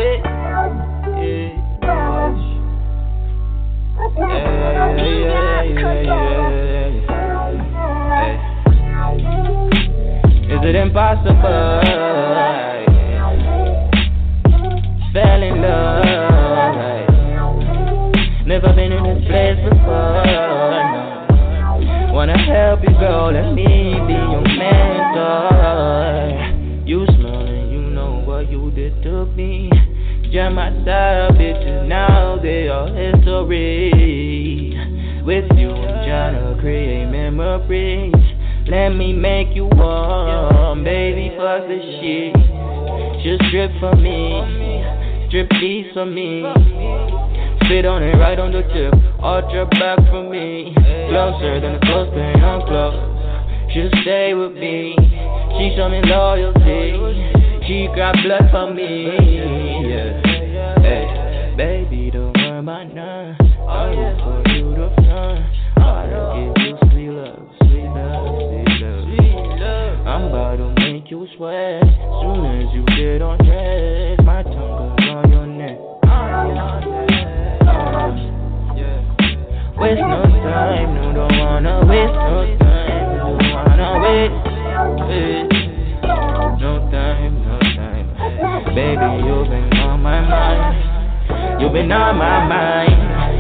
it. Is it impossible? Fell in love. Never been in this place before. No. Wanna help you, girl. Let me be your mentor. You smell and you know what you did to me. Jam myself, bitches, now they are history. With you, I'm tryna create memories. Let me make you warm, baby, fuck the shit. Just strip for me, strip these for me. Spit on it right on the tip, arch your back for me. Closer than the close pain, I'm close. Just stay with me. She show me loyalty. She got blood for me. Yeah. Hey, baby, don't worry about none. I look for you to find. I'll give you sweet love, sweet love, sweet love, sweet love. I'm about to make you sweat. Soon as you get on dress, my tongue goes on your neck. Waste no time, no, don't wanna waste no time, don't wanna wait. No time, no time. Baby, you've been on my mind. You've been on my mind.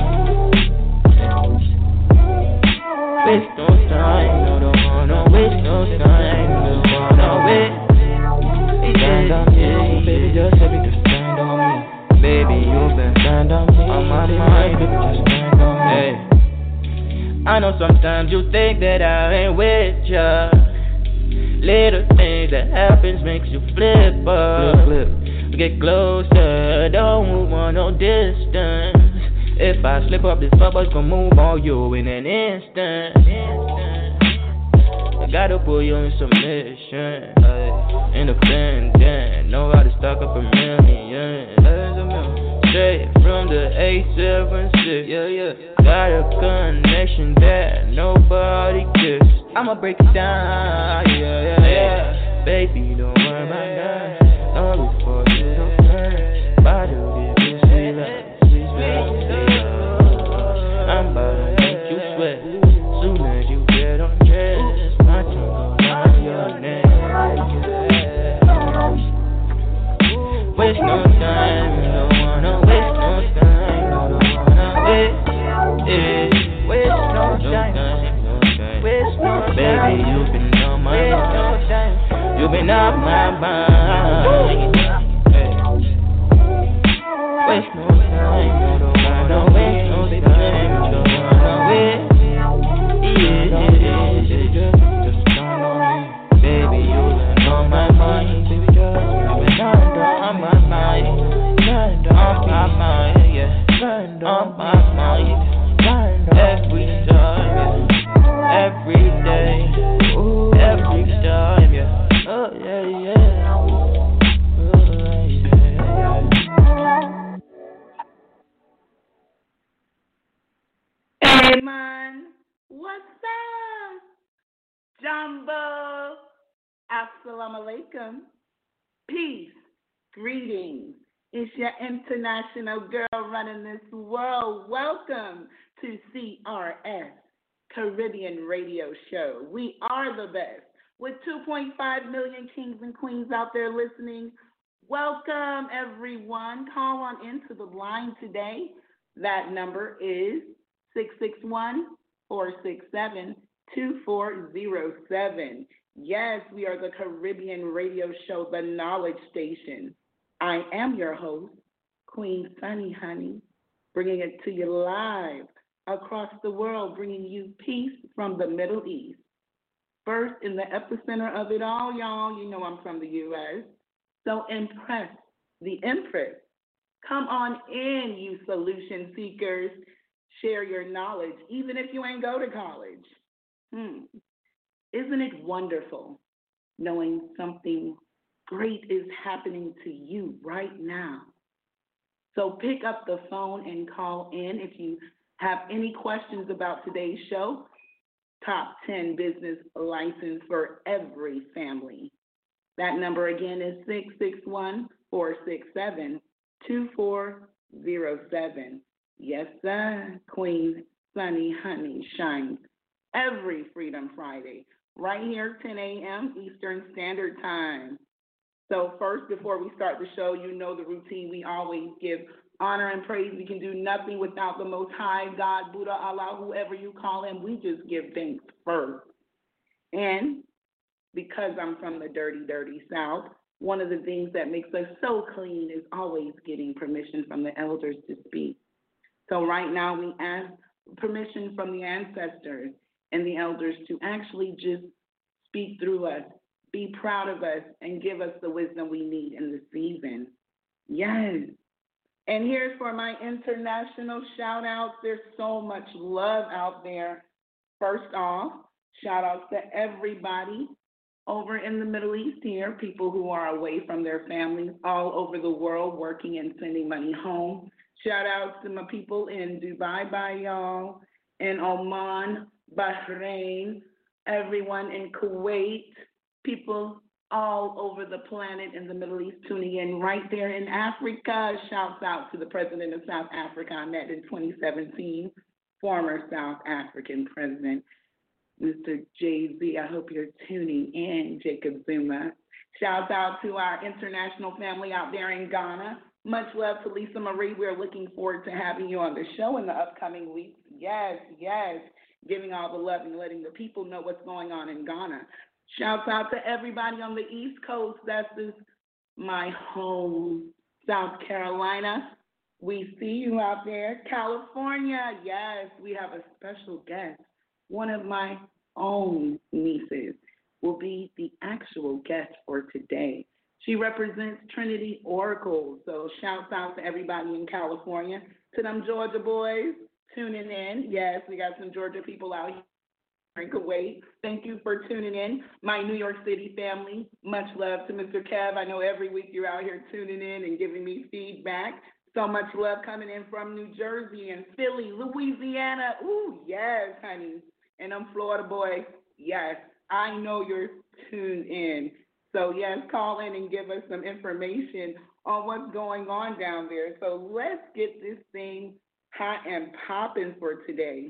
Waste no time, no, don't wanna waste no time, don't wanna wait. Stand on me, baby, just stand on me. Baby, you've been stand on me, on my mind, baby, just stand on me. Hey. I know sometimes you think that I ain't with ya. Little things that happens makes you flip up. Get closer, don't move on no distance. If I slip up, this fuckboy's gon' move on you in an instant. I gotta put you in submission. Independent, know how to stock up a million. Straight from the 876, yeah. Got a connection that nobody gets. I'ma break it down, yeah. Baby, don't worry about that. Don't look for you to turn. About to give you sweet love, sweet love, sweet love. I'm about to make you sweat. Soon as you get on dress, my tongue goes on your neck. Waste no time, don't wanna waste no time, don't wanna wait. Waste no time, waste no time. Baby, you've been on my mind. You've been on my mind. Waste no time, don't wanna waste no time, don't wanna wait. Just turn on me, baby, you've been on my mind. Baby, you've been on my mind, on my mind, yeah, on my mind. Every time, yeah. Every day, every time, yeah. Oh yeah, yeah. Oh yeah. Hey man, what's up? Jumbo, assalamu alaikum, peace, greetings. It's your international girl running this world. Welcome to CRS, Caribbean Radio Show. We are the best. With 2.5 million kings and queens out there listening, welcome everyone. Call on into the line today. That number is 661-467-2407. Yes, we are the Caribbean Radio Show, the Knowledge Station. I am your host, Queen Sunny Honey, bringing it to you live across the world, bringing you peace from the Middle East. First, in the epicenter of it all, y'all, you know I'm from the U.S., so impress the Empress. Come on in, you solution seekers. Share your knowledge, even if you ain't go to college. Isn't it wonderful knowing something great is happening to you right now? So pick up the phone and call in if you have any questions about today's show. Top 10 business license for every family. That number again is 661-467-2407. 2407. Yes, sir. Queen Sunny Honey shines every Freedom Friday, right here, 10 a.m. Eastern Standard Time. So, first, before we start the show, you know the routine. We always give honor and praise. We can do nothing without the Most High, God, Buddha, Allah, whoever you call him. We just give thanks first. And because I'm from the dirty, dirty South, one of the things that makes us so clean is always getting permission from the elders to speak. So right now we ask permission from the ancestors and the elders to actually just speak through us, be proud of us, and give us the wisdom we need in the season. Yes. And here's for my international shout outs. There's so much love out there. First off, shout outs to everybody over in the Middle East here, people who are away from their families all over the world working and sending money home. Shout outs to my people in Dubai, bye y'all, in Oman, Bahrain, everyone in Kuwait, people all over the planet in the Middle East tuning in right there in Africa. Shouts out to the president of South Africa I met in 2017, former South African president, Mr. Jay-Z. I hope you're tuning in, Jacob Zuma. Shouts out to our international family out there in Ghana. Much love to Lisa Marie. We're looking forward to having you on the show in the upcoming weeks. Yes, yes. Giving all the love and letting the people know what's going on in Ghana. Shouts out to everybody on the East Coast. That's my home, South Carolina. We see you out there. California, yes, we have a special guest. One of my own nieces will be the actual guest for today. She represents Trinity Oracle. So shouts out to everybody in California. To them Georgia boys tuning in. Yes, we got some Georgia people out here in Kuwait. Thank you for tuning in. My New York City family, much love to Mr. Kev. I know every week you're out here tuning in and giving me feedback. So much love coming in from New Jersey and Philly, Louisiana. Ooh, yes, honey. And I'm Florida boy. Yes, I know you're tuned in. So, yes, call in and give us some information on what's going on down there. So let's get this thing hot and popping for today.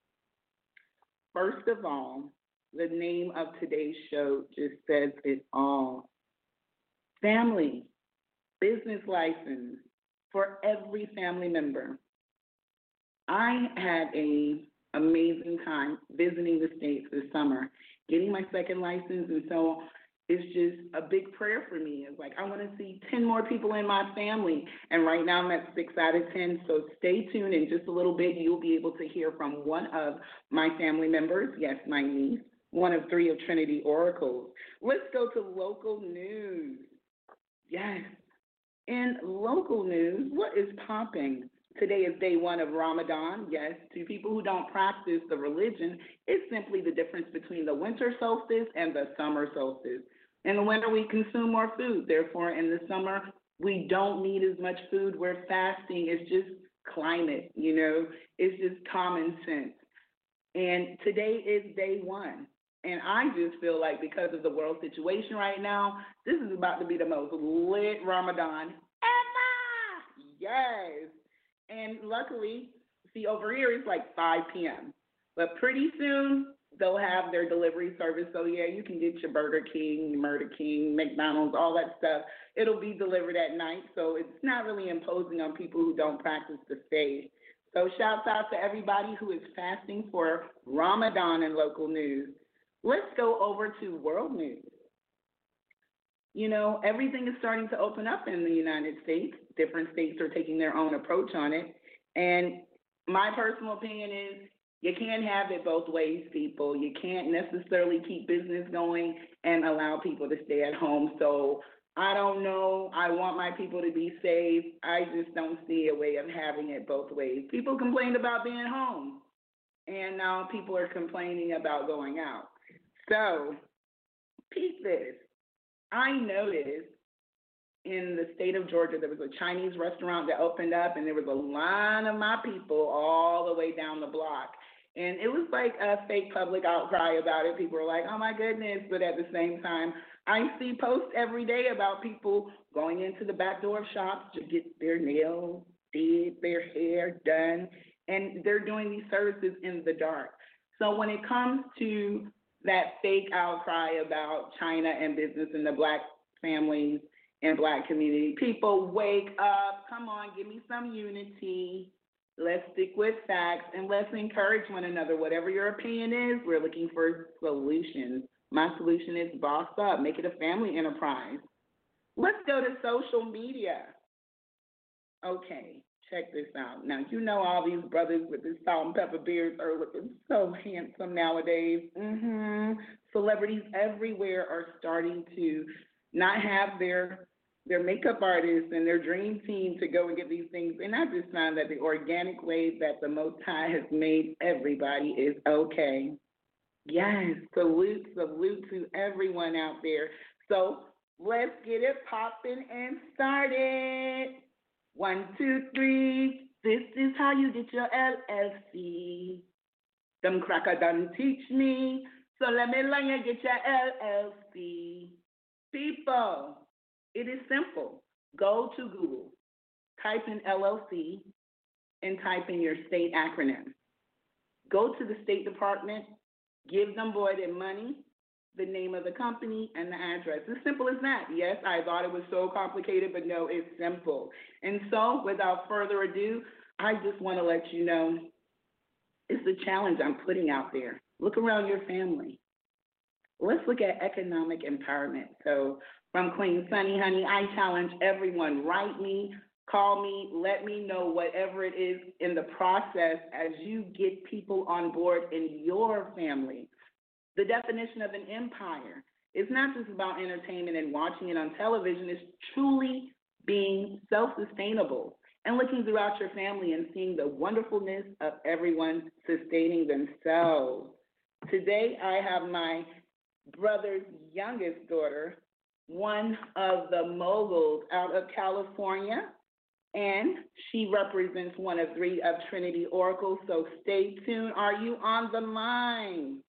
First of all, the name of today's show just says it all. Family, business license for every family member. I had an amazing time visiting the States this summer, getting my second license, and so it's just a big prayer for me. It's like I want to see 10 more people in my family, and right now I'm at 6 out of 10, so stay tuned. In just a little bit, you'll be able to hear from one of my family members, yes, my niece, one of 3 of Trinity Oracles. Let's go to local news. Yes, in local news, what is popping? Today is day 1 of Ramadan. Yes, to people who don't practice the religion, it's simply the difference between the winter solstice and the summer solstice. In the winter, we consume more food. Therefore, in the summer, we don't need as much food. We're fasting. It's just climate, It's just common sense. And today is day 1. And I just feel like because of the world situation right now, this is about to be the most lit Ramadan ever. Yes. And luckily, see, over here it's like 5 p.m. But pretty soon, they'll have their delivery service. So, yeah, you can get your Burger King, Murder King, McDonald's, all that stuff. It'll be delivered at night. So it's not really imposing on people who don't practice the faith. So shouts out to everybody who is fasting for Ramadan in local news. Let's go over to world news. Everything is starting to open up in the United States. Different states are taking their own approach on it. And my personal opinion is you can't have it both ways, people. You can't necessarily keep business going and allow people to stay at home. So I don't know. I want my people to be safe. I just don't see a way of having it both ways. People complained about being home, and now people are complaining about going out. So, peep this. I noticed in the state of Georgia, there was a Chinese restaurant that opened up, and there was a line of my people all the way down the block. And it was like a fake public outcry about it. People were like, oh my goodness. But at the same time, I see posts every day about people going into the back door of shops to get their nails did, their hair done, and they're doing these services in the dark. So when it comes to that fake outcry about China and business in the black families and black community, people wake up. Come on, give me some unity. Let's stick with facts and let's encourage one another. Whatever your opinion is, we're looking for solutions. My solution is boss up, make it a family enterprise. Let's go to social media. Okay, check this out. Now, you know all these brothers with this salt and pepper beards are looking so handsome nowadays. Celebrities everywhere are starting to not have their makeup artists and their dream team to go and get these things. And I just found that the organic way that the Most High has made everybody is okay. Yes, salute to everyone out there. So let's get it popping and started. 1, 2, 3. This is how you get your LLC. Them cracker done teach me. So let me learn you get your LLC. People, it is simple. Go to Google, type in LLC, and type in your state acronym. Go to the State Department, give them boy their money, the name of the company, and the address. As simple as that. Yes, I thought it was so complicated, but no, it's simple. And so, without further ado, I just want to let you know it's the challenge I'm putting out there. Look around your family. Let's look at economic empowerment. So, from Queen Sunny Honey, I challenge everyone, write me, call me, let me know whatever it is in the process as you get people on board in your family. The definition of an empire is not just about entertainment and watching it on television. It's truly being self-sustainable and looking throughout your family and seeing the wonderfulness of everyone sustaining themselves. Today, I have my brother's youngest daughter, one of the moguls out of California, and she represents one of 3 of Trinity Oracle. So stay tuned. Are you on the line?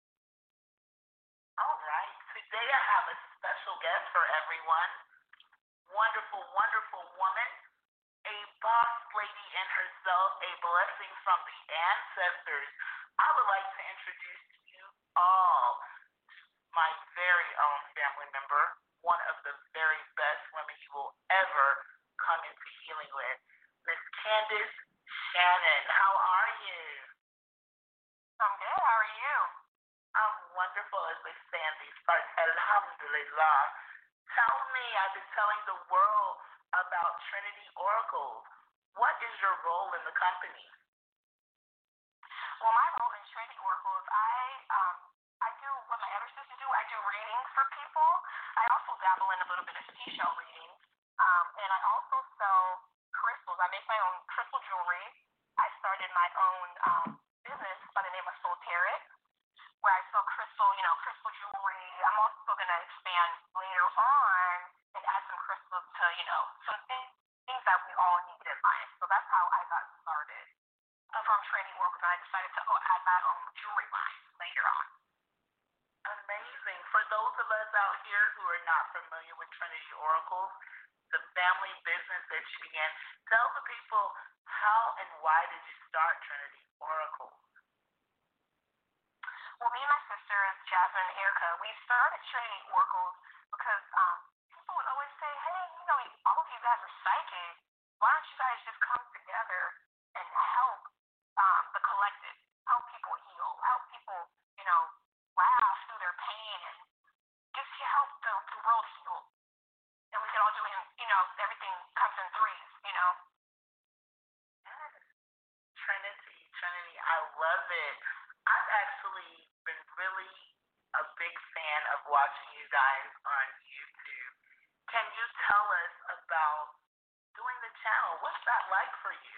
All right. Today I have a special guest for everyone. Wonderful, wonderful woman. A boss lady in herself, a blessing from the ancestors. I would like to introduce to you all my very own family member, one of the very best women you will ever come into healing with, Miss Candace Shannon. How are you? I'm good. How are you? I'm wonderful, as they say in these parts. Alhamdulillah. Tell me, I've been telling the world about Trinity Oracle. What is your role in the company? Well, my role in Trinity Oracle is I do what my other sisters do. I do readings for people. I also dabble in a little bit of seashell readings. And I also sell crystals. I make my own crystal jewelry. I started my own business by the name of Soul Tarot, where I sell crystal jewelry. I'm also going to expand later on and add some crystals to, some things that we all need in life. So that's how I got started from Trinity Oracle, and I decided to add my own jewelry line later on. Amazing. For those of us out here who are not familiar with Trinity Oracle, the family business that you began, tell the people how and why did you start Trinity Oracle? Well, me and my sisters, Jasmine and Erica, we started Trinity Oracle because people would always say, hey, all of you guys are psychic. Why don't you guys just come together and help the collective, help people heal, help people, laugh through their pain and just help the world heal. And we can all do it, everything comes in threes. Yes. Trinity, I love it. I've actually been really a big fan of watching you guys on YouTube. Can you tell us about doing the channel? What's that like for you?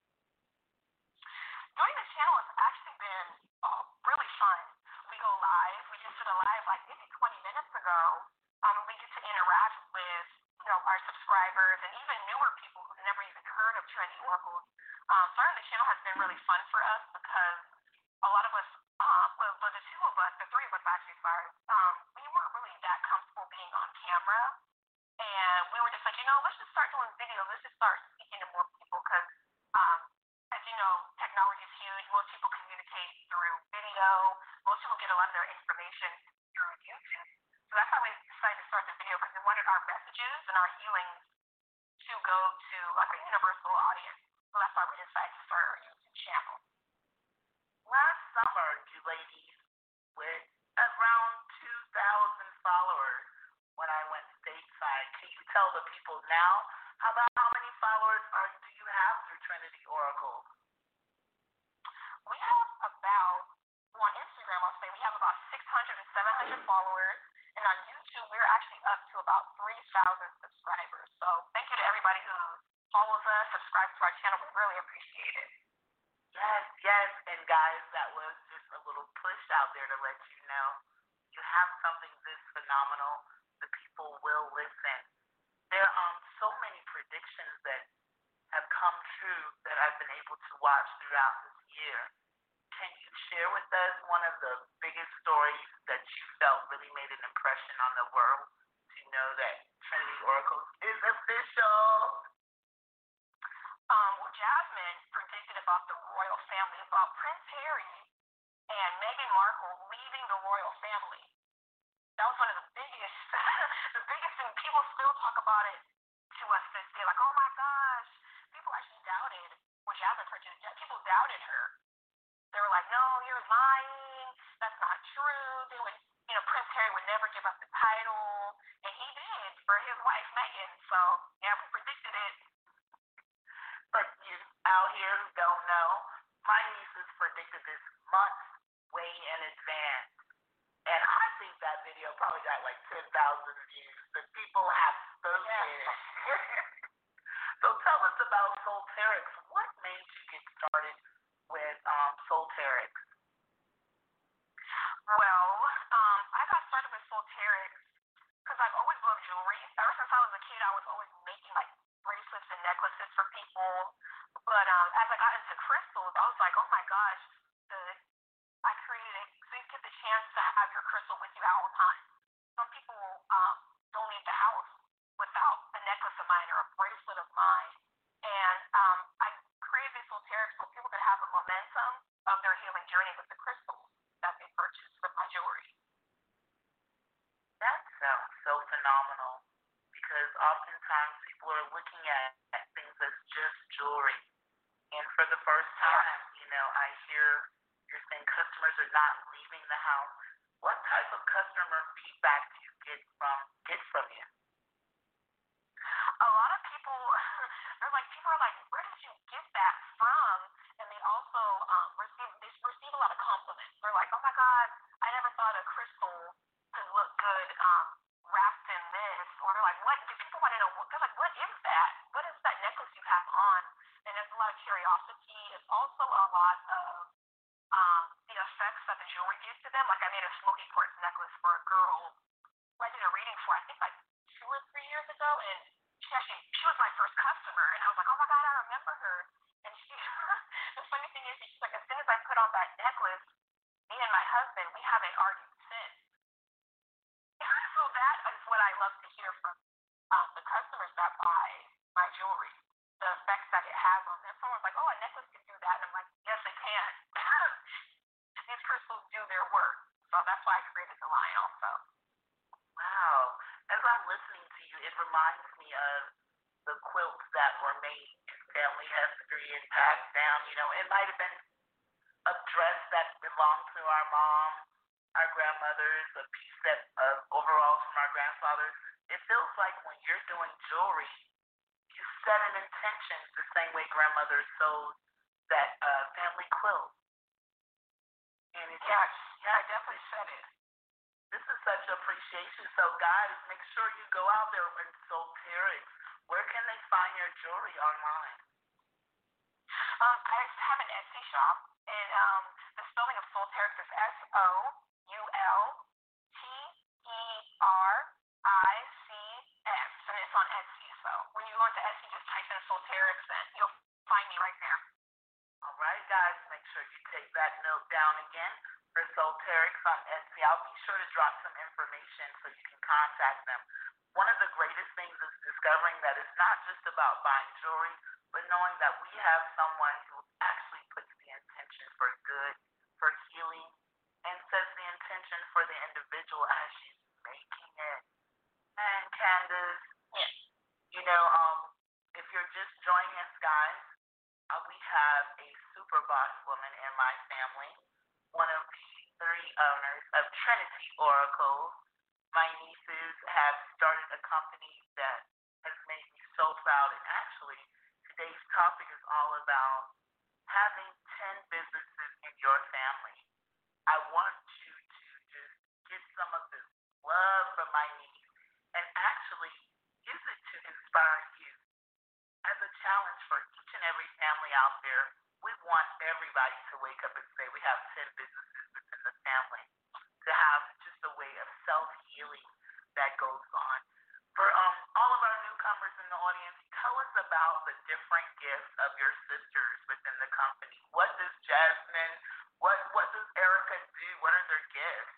Doing the channel has actually been really fun. We go live. We just did a live like maybe 20 minutes ago. We get to interact with our subscribers and even newer people who've never even heard of Trinity Oracle. Starting the channel has been really fun for us because the three of us actually, sorry, we weren't really that comfortable being on camera. And we were just like, let's just start doing video. Let's just start speaking to more people because, as you know, technology is huge. Most people communicate through video. Most people get a lot of their information through YouTube. So that's how we decided to start the video because we wanted our messages and our healings to go to like a universal audience. So that's why we decided to start our YouTube channel. Last summer, you ladies, with around 2,000 followers when I went stateside. Can you tell the people now how many followers do you have through Trinity Oracle? We have about, on Instagram, I'll say we have about 600 to 700 followers. And on YouTube, we're actually up to about 3,000 subscribers. So thank you to everybody who follows us, subscribes to our channel. We really appreciate it. Yes. And guys, that was just a little push out there to let you know you have something this phenomenal. The people will listen. There are so many predictions that have come true that I've been able to watch throughout this year. Can you share with us one of the biggest stories that you felt really made an impression on the world to know that Trinity Oracle is official? Well, Jasmine predicted about the royal family, about Prince Harry and Meghan Markle leaving the royal family. That was one of the biggest, the biggest thing. People still talk about it to us this day. Like, oh my gosh, people actually doubted what Jasmine predicted. People doubted her. They were like, no, you're lying. That's not true. They would, Prince Harry would never give up the title, and he did for his wife Meghan. So yeah, we predicted it. But you out here who don't know, my nieces predicted this months way in advance. And I think that video probably got like 10,000 views. The people have spoken. So tell us about Soulterix. What made you get started with Soulterix? Well, I got started with Soulterix because I've always loved jewelry. Ever since I was a kid, I was always making like bracelets and necklaces for people. But as I got into crystals, I was like, oh my gosh, I created it so you get the chance to have your crystal with you at all times. Some people don't leave the house without a necklace of mine or a bracelet of mine. And I created this Soulterix so people could have a momentum of their healing journey with the crystals that they purchased with my jewelry. That sounds so phenomenal because oftentimes people are looking at things as just jewelry. And for the first time, I hear you're saying customers are not leaving the house. What type of customer feedback do you get from you? A lot of people, people are like, where did you get that from? And they also receive a lot of compliments. They're like, oh my God, I never thought a crystal could look good wrapped in this. Or they're like, what? People want to know, they're like, what is that? What is that necklace you have on? And there's a lot of curiosity. It's also a lot of the effects that the jewelry gives to them. Like I made a smoky quartz necklace for a girl who I did a reading for, I think like 2 or 3 years ago, and she was my first customer, and I was like, oh my God, I remember her. And she, the funny thing is, she's like, as soon as I put on that necklace, me and my husband, we haven't argued since. So that is what I love to hear from the customers that buy my jewelry, the effects that it has on them. Someone's like, oh, a necklace can do that, and I'm like, yes, it can. These crystals do their work. So that's why I created the line also. Wow. As I'm listening to you, it reminds me of the quilts that were made in family history and passed down. It might have been a dress that belonged to our mom, our grandmothers, a piece of overalls from our grandfathers. It feels like when you're doing jewelry, you set an intention the same way grandmothers sewed that family quilt. And yes, I definitely said it. This is such appreciation. So, guys, make sure you go out there and Soulterix. Where can they find your jewelry online? I have an Etsy shop, and the spelling of Soulterix is SOULTERICS, and it's on Etsy. So when you go into Etsy, just type in Soulterix, and you'll find me right there. All right, guys, make sure you take that note down again for Soulterix. Eric's on Etsy. I'll be sure to drop some information so you can contact them. One of the greatest things is discovering that it's not just about buying jewelry, but knowing that we have someone who actually puts the intention for good, for healing, and sets the intention for the individual as she's making it. And Candace, Yes. you know, if you're just joining us, guys, we have a super boss woman in my family, one of the three owners of Trinity Oracle. My nieces have started a company that has made me so proud. And actually, today's topic is all about having 10 businesses in your family. I want you to just get some of this love from my niece and actually use it to inspire you. As a challenge for each and every family out there, we want everybody to wake up and say we have 10 businesses within the family, to have just a way of self-healing that goes on. For all of our newcomers in the audience, tell us about the different gifts of your sisters within the company. What does Jasmine, what does Erica do? What are their gifts?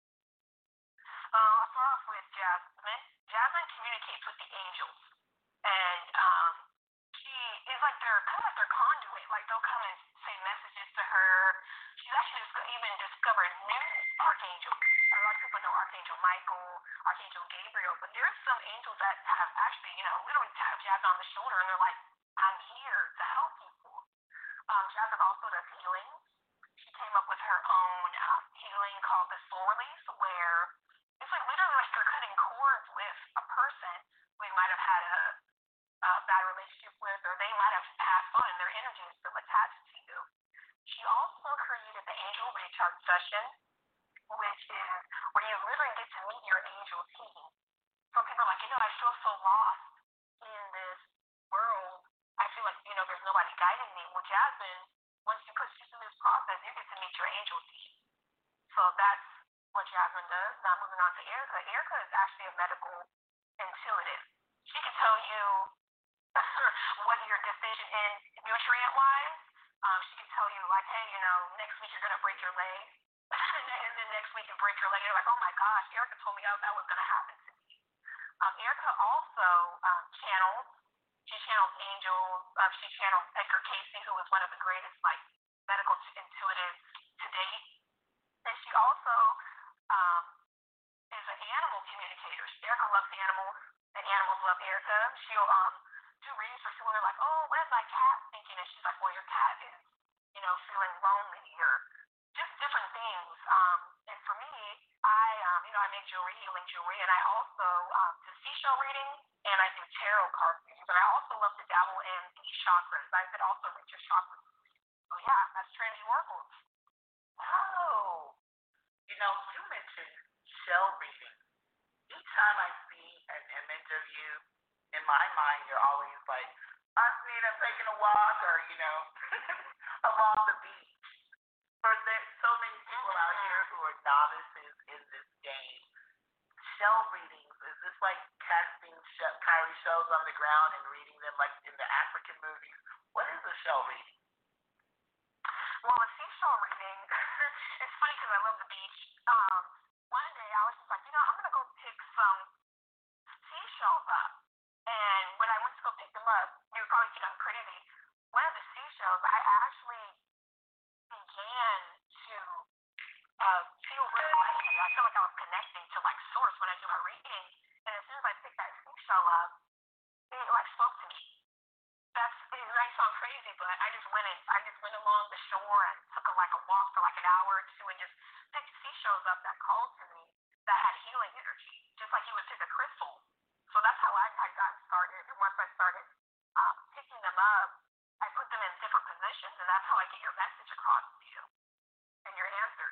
I'll start off with Jasmine. Jasmine communicates with the angels, and she is like their conduit. Like they'll come and say messages to her. She's actually even discovered new archangels. A lot of people know Archangel Michael, Archangel Gabriel, but there's some angels that have actually, literally tapped Jasmine on the shoulder, and they're like, "I'm here to help people." Jasmine also does healing. She came up with her own healing called the soul release, where it's like literally like you're cutting cords with a person who you might have had a bad relationship with, or they might have passed on and their energy is still attached to you. She also created the angel recharge session, which is where you literally get to meet your angel team. Some people are like, I feel so lost in this world. I feel like, there's nobody guiding me. Well, Jasmine, once she puts you through this process, you get to meet your angel team. So that's what Jasmine does. Now moving on to Erica. Erica is actually a medical intuitive. She can tell you what you're deficient in nutrient-wise. She can tell you, like, hey, next week you're going to break your leg. And then next week you break your leg. And you're like, oh, my gosh, Erica told me that was going to happen to me. Erica also channels. She channels angels. She channels Edgar Casey, who is one of the greatest, medical intuitives to date. And she also is an animal communicator. Erica loves animals, and animals love Erica. She'll do readings for people. They're like, oh, what is my cat thinking? And she's like, well, your cat is, feeling lonely, or just different things. And for me, I make jewelry, healing jewelry, and I also do seashell reading, and I do tarot card readings. And I also love to dabble in the chakras. I could also read your chakras. So yeah, that's Trinity Oracles. Oh, you mentioned shell reading. Each time I see an image of you, in my mind, you're always like, I'm taking a walk, or, along the beach. For so many people out here who are novices in this game, shell readings, is this like casting Kyrie shells on the ground and reading them like in the African movies? What is a shell reading? Well, a seashell reading, it's funny because I love the beach. One day I was just like, I'm going to go pick some seashells up. And when I went to go pick them up, you would probably think I'm crazy. One of the seashells, I actually began to feel really lightheaded. I feel like I was connecting to source when I do my reading. And as soon as I picked that seashell up, it spoke to me. It might sound crazy, but I just went along the shore and took a walk for an hour or two and just picked seashells up that called to me that had healing energy, just like you would pick a crystal. So that's how I got started. And once I started picking them up, I put them in different positions, and that's how I get your message across to you and your answers.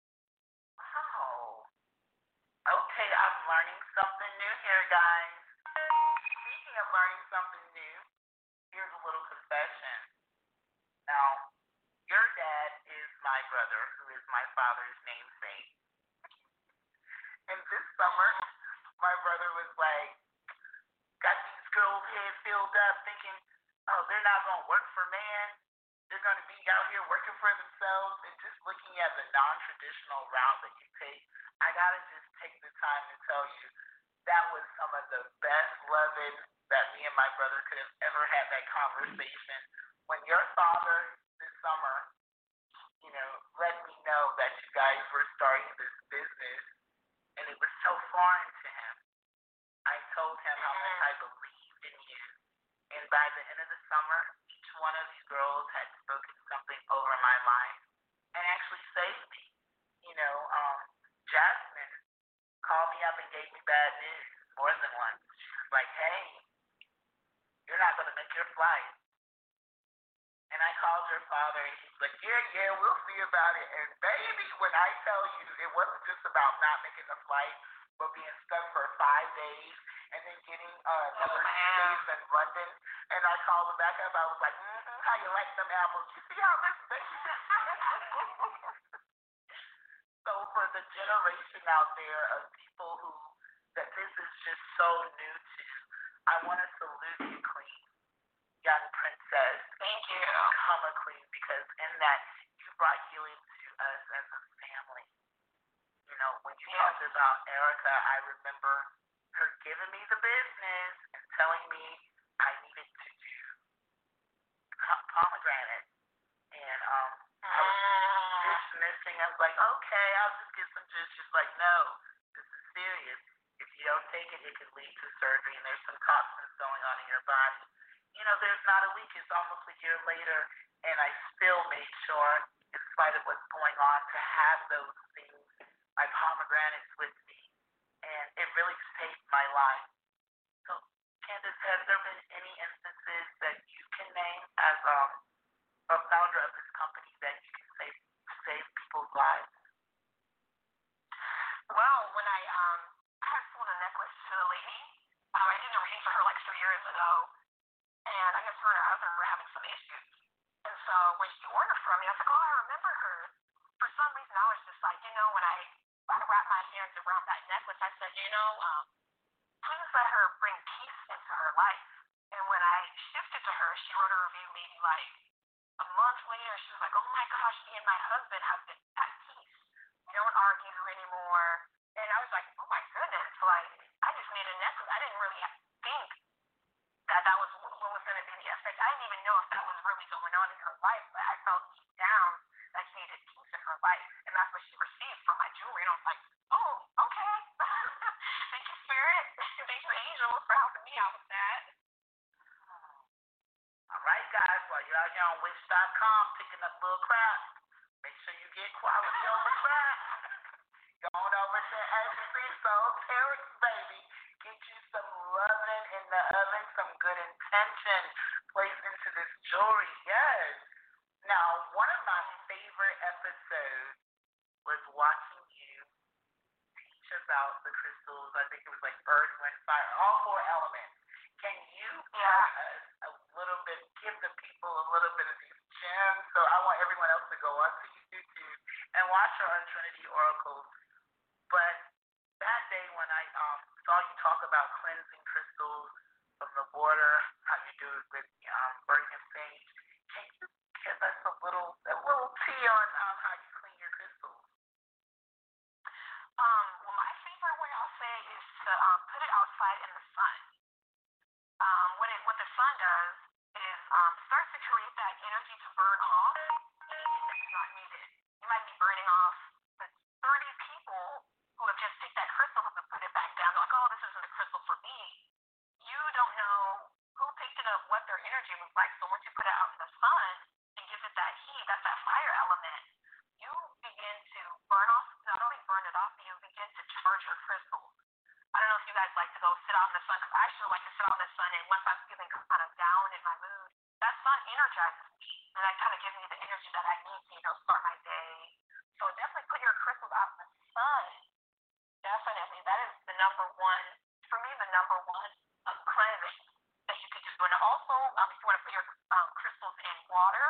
Oh, okay. I'm learning something new here, guys. Speaking of learning something new, here's a little confession. Now, your dad is my brother, who is my father's namesake. And this summer, my brother was like, got these girls' head filled up thinking, oh, they're not going to work for man. They're going to be out here working for themselves and just looking looking at the non-traditional route that you take, I gotta just take the time to tell you that was some of the best loving that me and my brother could have ever had that conversation. When your father this summer, let me know that you guys were starting this business and it was so foreign to him. I told him how much I believed in you. And by the end of the summer, each one of you girls had spoken something over my life and actually saved me. Jasmine called me up and gave me bad news more than once. She was like, hey, you're not going to make your flight. And I called your father, and he's like, yeah, we'll see about it. And baby, when I tell you, it wasn't just about not making the flight, but being stuck for 5 days, and then getting another 2 days in London. And I called him back up. I was like, how you like them apples? You see how this thing So for the generation out there of people that this is just so new to, I want to salute you, Queen. Young princess. Thank you. Become a queen, because in that you brought healing to us as a family. When you talked about Erica, I remember her giving me the business and telling me I needed to do pomegranate. And I was dismissing. I was like, okay, I'll just get some juice. She's like, no, this is serious. If you don't take it, it could lead to surgery, and there's some toxins going on in your body. There's not a week. It's almost a year later, and I still made sure, in spite of what's going on, to have those things, my pomegranates, with me, and it really saved my life. So, Candace, has there been any instances that you can name as a founder of this company that you can save people's lives? Well, when I had sold a necklace to a lady, I did a reading for her like 3 years ago. And I guess her and her husband were having some issues. And so when she ordered from me, I was like, oh, I remember her. For some reason, I was just like, when I wrapped my hands around that necklace, I said, please let her bring peace into her life. And when I shifted to her, she wrote a review maybe like a month later. She was like, oh my gosh, me and my husband have been at peace. We don't argue anymore. And I was like, oh my goodness, like, I just made a necklace. I didn't really think that was what was going to be the effect. I didn't even know if that was really going on in her life, but I felt deep down that she needed peace in her life, and that's what she received from my jewelry. And I was like, oh, okay. Thank you, Spirit. Thank you, angels, for helping me out with that. All right, guys, while you're out here on Wish.com picking up little crap, make sure you get quality over crap. Going over to SC Esoterics, baby. Get you some loving in the oven, some good intention placed into this jewelry. Yes. Now, one of my favorite episodes was watching you teach about the crystals. I think it was like earth, wind, fire, all 4 elements. Can you tell us a little bit, give the people a little bit of these gems? So I want everyone else to go onto YouTube and watch our Trinity Oracles. But that day when I saw you talk about cleansing crystals from the water, how you do it with burning sage, can you give us a little tea on how you clean your crystals? Well, my favorite way I'll say is to put it outside in the sun. What the sun does is starts to create that energy to burn off anything that's not needed. You might be burning off 30 people who have just picked that crystal up and put it back down. They're like, oh, this isn't a crystal for me. You don't know who picked it up, what their energy was like. So once you put it out in the sun and give it that heat, that's that fire element, you begin to burn off, not only burn it off, but you begin to charge your crystals. I don't know if you guys like to go sit out in the sun, because I actually like to sit out in the sun, and once I'm feeling kind of down in my mood, that sun energizes me, and that kind of gives me the energy that I need to, start my day. So definitely put your crystals out in the sun. Definitely. That is the number one, for me, the number one cleansing that you could do. And also, if you want to put your crystals in water,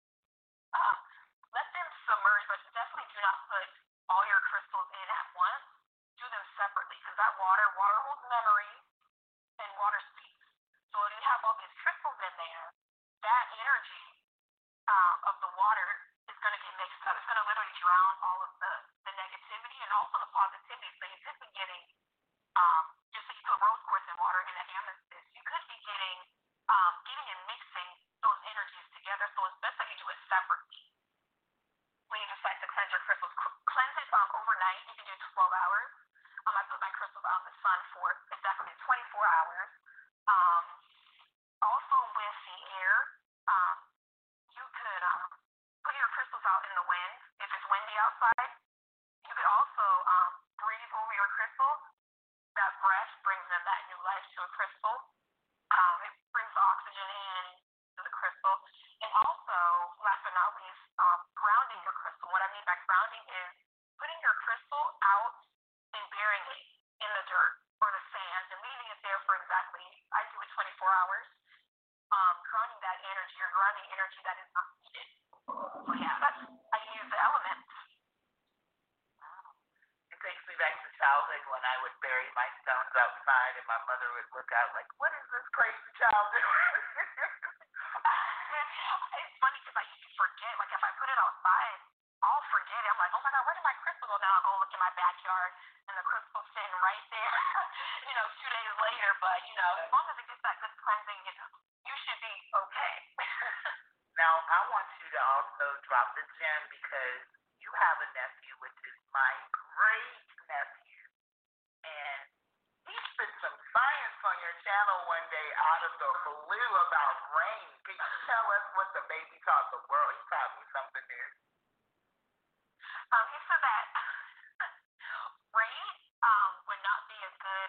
let them submerge, but definitely do not put all your crystals in at once. Do them separately, because that water holds memory, and water speaks. So if you have all these crystals in there, that energy of the water is going to get mixed up. It's going to literally drown also the positivity. So you could be getting, just say you put rose quartz in water and an amethyst, you could be getting and mixing those energies together. So it's best that you do it separately when you decide to cleanse your crystals. Cleanse it overnight. You can do 12 hours. I put my crystals out in the sun for exactly 24 hours. Um, Also with the air, um, you could put your crystals out in the wind if it's windy outside. You could also breathe over your crystals. That breath brings in that new life to a crystal. It brings the oxygen in to the crystal. And also, last but not least, grounding your crystal. What I mean by grounding is putting your crystal out and burying it in the dirt or the sand and leaving it there for exactly, I do it 24 hours. Grounding that energy or grounding energy that is not needed. So yeah, I use the elements. It takes me back to childhood when I would bury my stones outside and my mother would look out like, what is this crazy child doing? It's funny because I used to forget, like if I put it outside, I'll forget it. I'm like, oh my God, where did my crystal go? Now I'll go look in my backyard and the crystal's sitting right there, 2 days later. But, as long as it gets that good cleansing, you should be okay. Now, I want you to also drop the gem because you have a nephew, which is my great nephew, and he spit some science on your channel one day out of the blue about rain. Can you tell us what the baby taught the world? He taught me something new. He said that rain would not be a good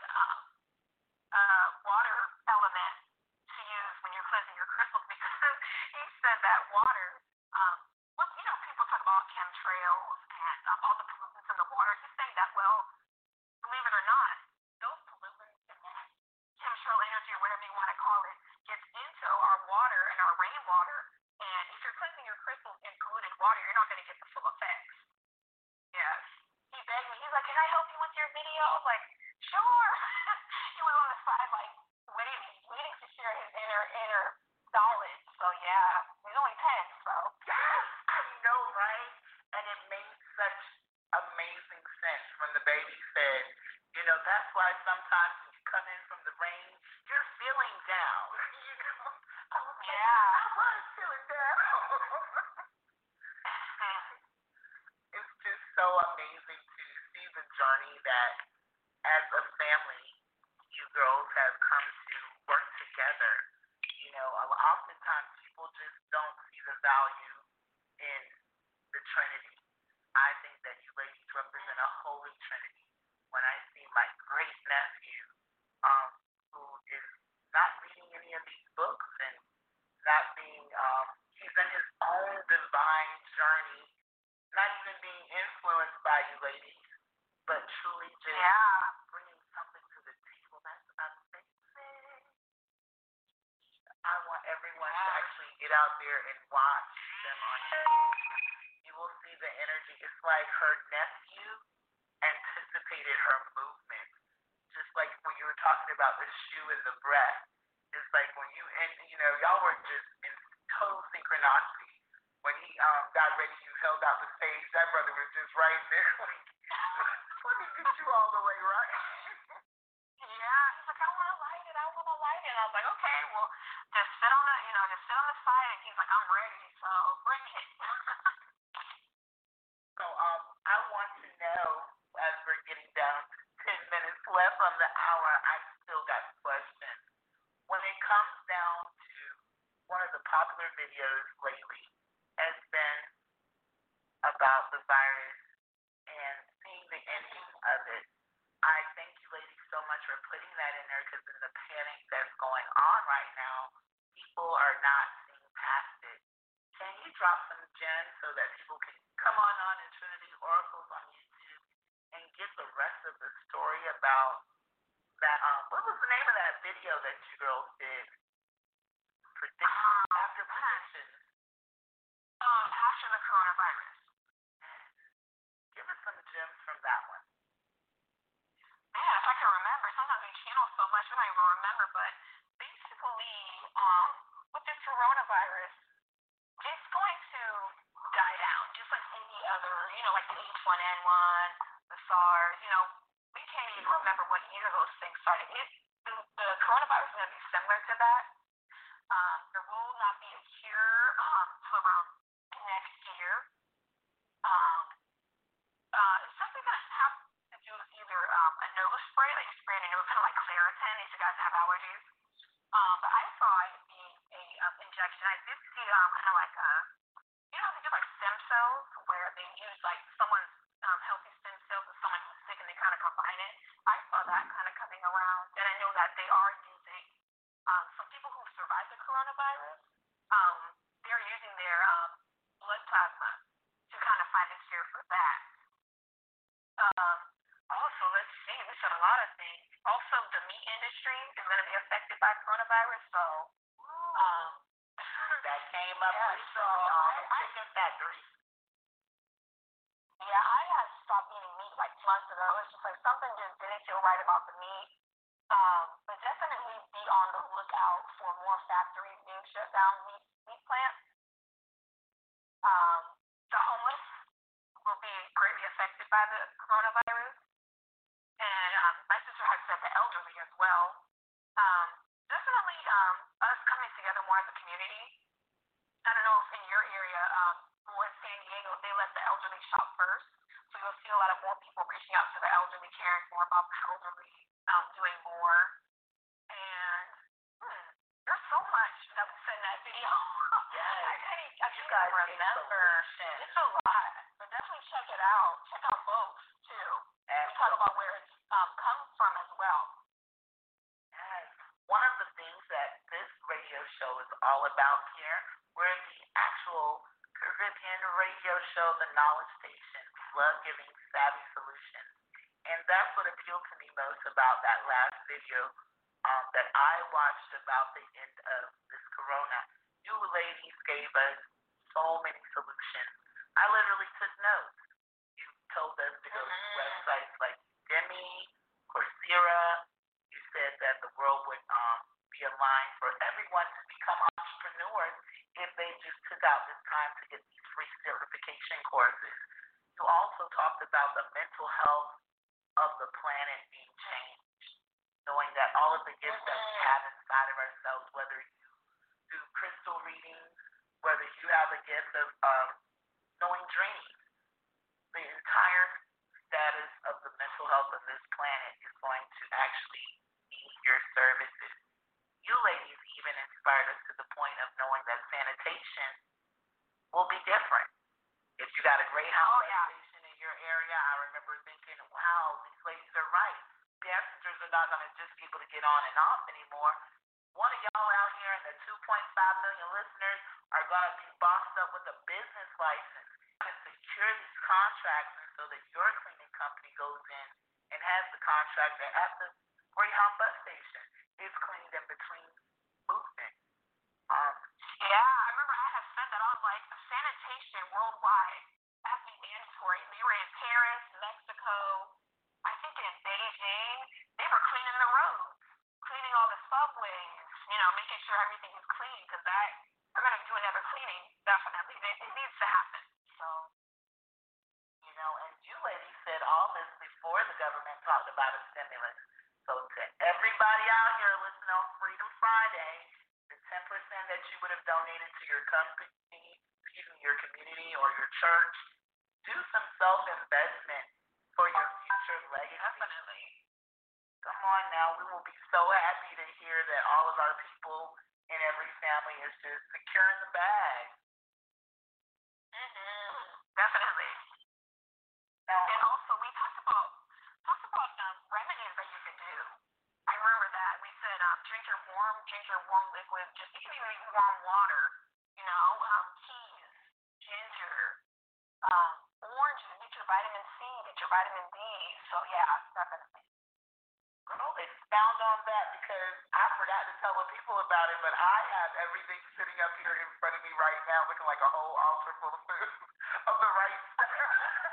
water element to use when you're cleansing your crystals because he said that water, people talk about chemtrails and all the pollutants in the water. He's saying that, well, believe it or not, those pollutants and that chemtrail energy or whatever you want to call it gets into our water and our rainwater. And if you're cleansing your crystals in polluted water, you're not going to get the full effects. Yes. He begged me. He's like, can I help you with your video? I was like, sure. He was on the side, like, waiting to share his inner knowledge. So, yeah, he's only 10, so. Yes, I know, right? And it made such amazing sense when the baby said, that's why sometimes when you come in from the rain, you're feeling down. I was like, yeah. I was feeling down. It's just so amazing to see the journey that, as a family, you girls have come to work together. Oftentimes people just don't see the value in the Trinity. I think that you ladies represent a holy Trinity. When I see my great nephew, who is not reading any of these books and not being, he's in his own divine journey, not even being influenced by you ladies, but truly just bringing something to the table that's amazing. I want everyone to actually get out there and watch them on YouTube. You will see the energy. It's like her nephew anticipated her movement. Just like when you were talking about the shoe and the breath. It's like when y'all were just in total synchronicity. When he got ready, you held out the stage. That brother was just right there. Let me get you all the way right. Yeah, he's like, I want to light it. I was like, okay, well, just sit on the side. And he's like, I'm ready, so bring it. So I want to know, as we're getting down to 10 minutes left on the hour, I still got questions. When it comes down to one of the popular videos lately has been about the virus and seeing the ending of it. I thank you ladies so much for putting that in there because in the panic that's going on right now, people are not seeing past it. Can you drop some gems so that people can come on Trinity Oracles on YouTube and get the rest of the story about that? What was the name of that video that you girls did? After predictions. After the coronavirus. Give us some gems from that one. Man, if I can remember, sometimes we channel so much we don't even remember, but basically, with this coronavirus, it's going to die down, just like any other, like the H1N1, the SARS, neither of those things started. The coronavirus is going to be similar to that. There will not be a cure till around next year. It's something that has to do with either a nose spray, like you spray in your nose, kind of like Claritin, if you guys have allergies. But I saw it being a injection. I did see kind of like they do like stem cells where they use like someone's healthy stem cells with someone who's sick and they kind of combine it. I saw that kind of coming around, and I know that they are using some people who survived the coronavirus. They're using their blood plasma to kind of find a cure for that. Also, let's see, we said a lot of things. Also, the meat industry is going to be affected by coronavirus, so that came up chicken factories. Yeah, I had stopped eating meat like months ago. It's just like something just didn't feel right about the meat. But definitely be on the lookout for more factories being shut down, meat plants. The homeless will be greatly affected by the coronavirus. And my sister had said the elderly as well. Definitely us coming together more as a community. I don't know if in your area, or in San Diego, they let the elderly shop first. So you'll see a lot of more people reaching out to the elderly, caring more about the elderly, doing more. And there's so much that was said in that video. Yes. I can't remember. It's a lot. But definitely check it out. Check out both, too. And talk about where it's come from as well. Yes. One of the things that this radio show is all about here, we're the actual Caribbean radio show, the Knowledge Station, Love Giving Savvy Solutions. And that's what appealed to me most about that last video that I watched about the end of this corona. You ladies gave us so many solutions. I literally took notes. You told us to go to websites like Udemy, Coursera. You said that the world would be aligned for everyone to become entrepreneurs if they just took out this time to get these free certification courses. You also talked about the mental health of the planet being changed, knowing that all of the gifts that we have inside of ourselves, whether you do crystal readings, whether you have a gift of knowing dreams, the entire status of the mental health of this planet is going to actually need your services. You ladies even inspired us to the point of knowing that sanitation will be different. If you got a Greyhound station in your area, I remember thinking, wow, these ladies are right. Passengers are not going to just be able to get on and off anymore. One of y'all out here and the 2.5 million listeners are going to be boxed up with a business license and secure these contracts, and so that your cleaning company goes in and has the contractor at the Greyhound bus station is cleaned in between movement. Yeah, I remember I had said that on like sanitation worldwide has to be mandatory. They were in Paris, Mexico, I think in Beijing. They were cleaning the roads, cleaning all the subways, making sure everything is clean, because they're going to do another cleaning, definitely. It needs to happen. So, and you ladies said all this before the government talked about a stimulus. So to everybody out here listening on Freedom Friday, the 10% that you would have donated to your company, your community, or your church, do some self-investment for your future legacy. Definitely. Come on now, we will be so happy to hear that all of our people in every family is just securing the bag. Definitely. And also, we talked about remedies that you could do. I remember that we said drink your warm liquid. Just you can even use warm water. Teas, ginger, oranges. Get your vitamin C. Get your vitamin D. So yeah, definitely. Girl, expound on that, because I forgot to tell the people about it, but I have everything sitting up here in front of me right now, looking like a whole altar full of food of the right stuff.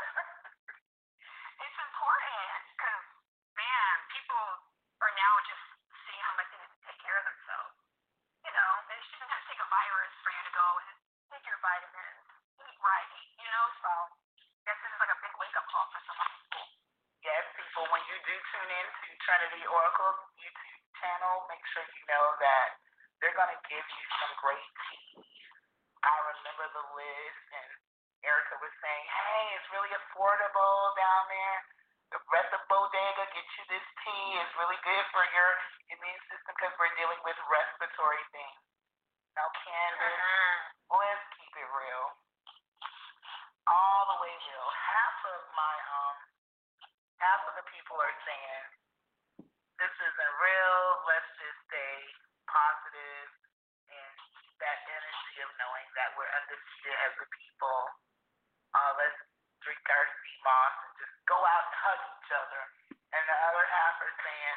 It's important because, man, people are now just seeing how much they need to take care of themselves. They shouldn't have to take a virus for you to go and take your vitamins, eat right, so I guess this is like a big wake-up call for some people. Yes, people, when you do tune in into Trinity Oracle's YouTube channel, make sure you know that they're going to give you some great tea. I remember the list, and Erica was saying, hey, it's really affordable down there. The rest of Bodega get you this tea. It's really good for your immune system because we're dealing with respiratory things. Now, Candace, let's keep it real. All the way real. Half of the people are saying this isn't real. Let's just stay positive and keep that energy of knowing that we're undefeated as a people. Let's drink our sea moss and just go out and hug each other. And the other half are saying,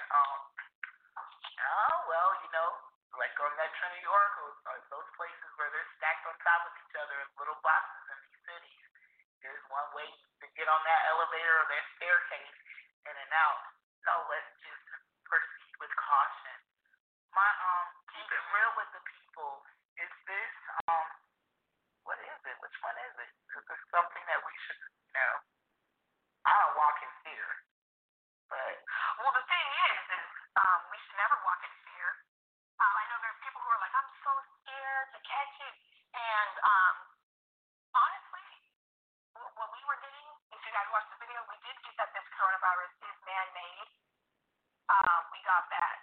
well, like on that Trinity Oracle, those places where they're stacked on top of each other in little boxes in these cities. There's one way to get on that elevator or that staircase in and out. No, let's just proceed with caution. Keep it real with the people. Is this, what is it? Which one is it? Is this something that we should, I don't walk in fear. But, well, the thing is we should never walk in fear. I know there's people who are like, I'm so scared to catch it. And honestly, what we were getting, if you guys watched the video, we did get that this coronavirus is man-made. We got that